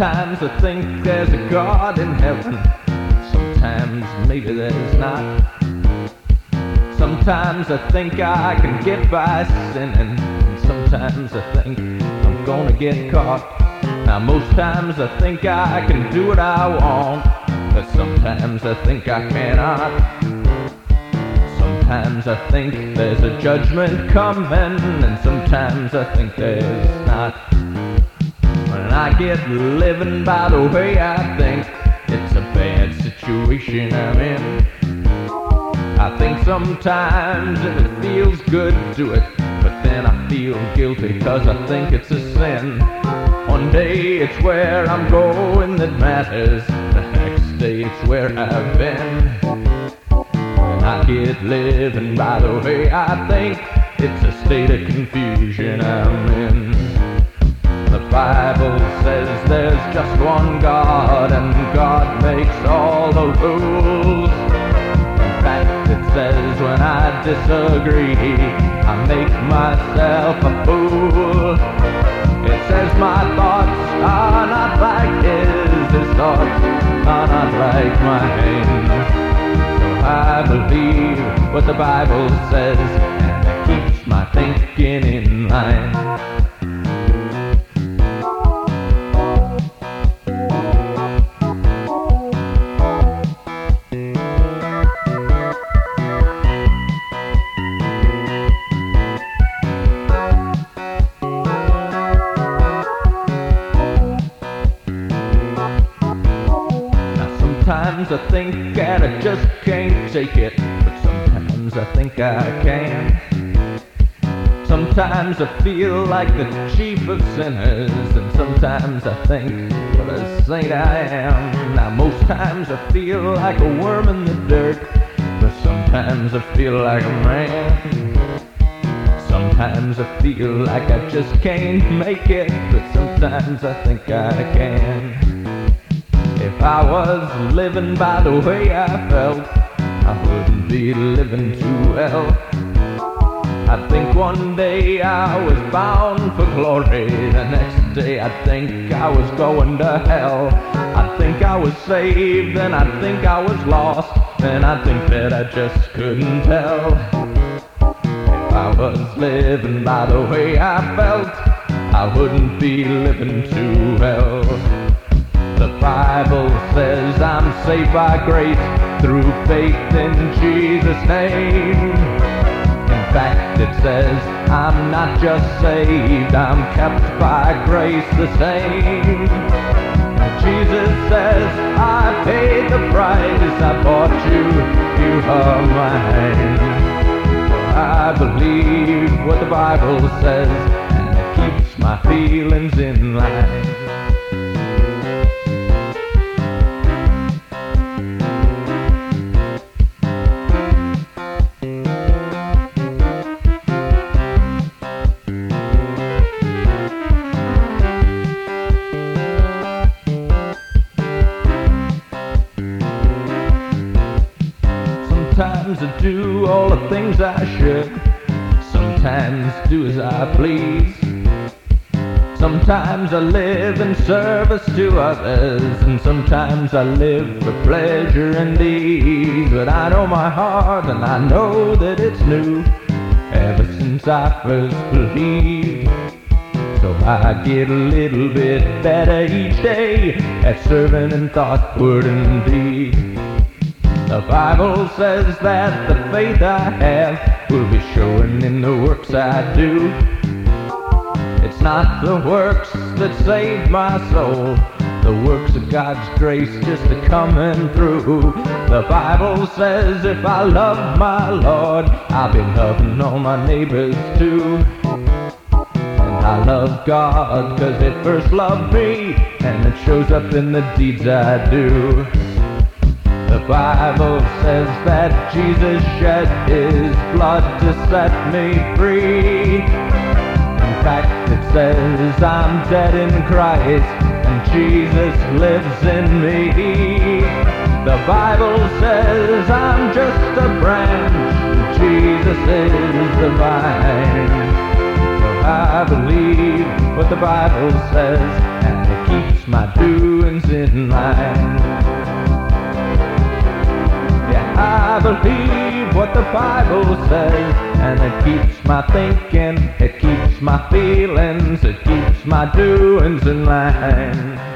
Sometimes I think there's a God in heaven, sometimes maybe there's not. Sometimes I think I can get by sinning, and sometimes I think I'm gonna get caught. Now most times I think I can do what I want, but sometimes I think I cannot. Sometimes I think there's a judgment coming, and sometimes I think there's not. When I get living by the way I think, it's a bad situation I'm in. I think sometimes if it feels good, do it, but then I feel guilty cause I think it's a sin. One day it's where I'm going that matters, the next day it's where I've been. When I get living by the way I think, it's a state of confusion I'm in. The Bible says there's just one God, and God makes all the rules. In fact, it says when I disagree, I make myself a fool. It says my thoughts are not like his thoughts are not like mine. So I believe what the Bible says, and it keeps my thinking in line. Sometimes I think that I just can't take it, but sometimes I think I can. Sometimes I feel like the chief of sinners, and sometimes I think what a saint I am. Now most times I feel like a worm in the dirt, but sometimes I feel like a man. Sometimes I feel like I just can't make it, but sometimes I think I can. If I was living by the way I felt, I wouldn't be living too well. I think one day I was bound for glory, the next day I think I was going to hell. I think I was saved, and I think I was lost, and I think that I just couldn't tell. If I was living by the way I felt, I wouldn't be living too well. The Bible says I'm saved by grace through faith in Jesus' name. In fact, it says I'm not just saved, I'm kept by grace the same. Jesus says I paid the price, I bought you, you are mine. So I believe what the Bible says, and it keeps my feelings in line. Sometimes I do all the things I should, sometimes do as I please. Sometimes I live in service to others, and sometimes I live for pleasure and ease. But I know my heart, and I know that it's new, ever since I first believed. So I get a little bit better each day at serving in thought, word, and deed. The Bible says that the faith I have will be showing in the works I do. It's not the works that saved my soul, the works of God's grace just a coming through. The Bible says if I love my Lord, I'll be loving all my neighbors too. And I love God cause it first loved me, and it shows up in the deeds I do. The Bible says that Jesus shed his blood to set me free. In fact, it says I'm dead in Christ, and Jesus lives in me. The Bible says I'm just a branch, and Jesus is the vine. So I believe what the Bible says, and it keeps my doings in line. Yeah, I believe what the Bible says, and it keeps my thinking, it keeps my feelings, it keeps my doings in line.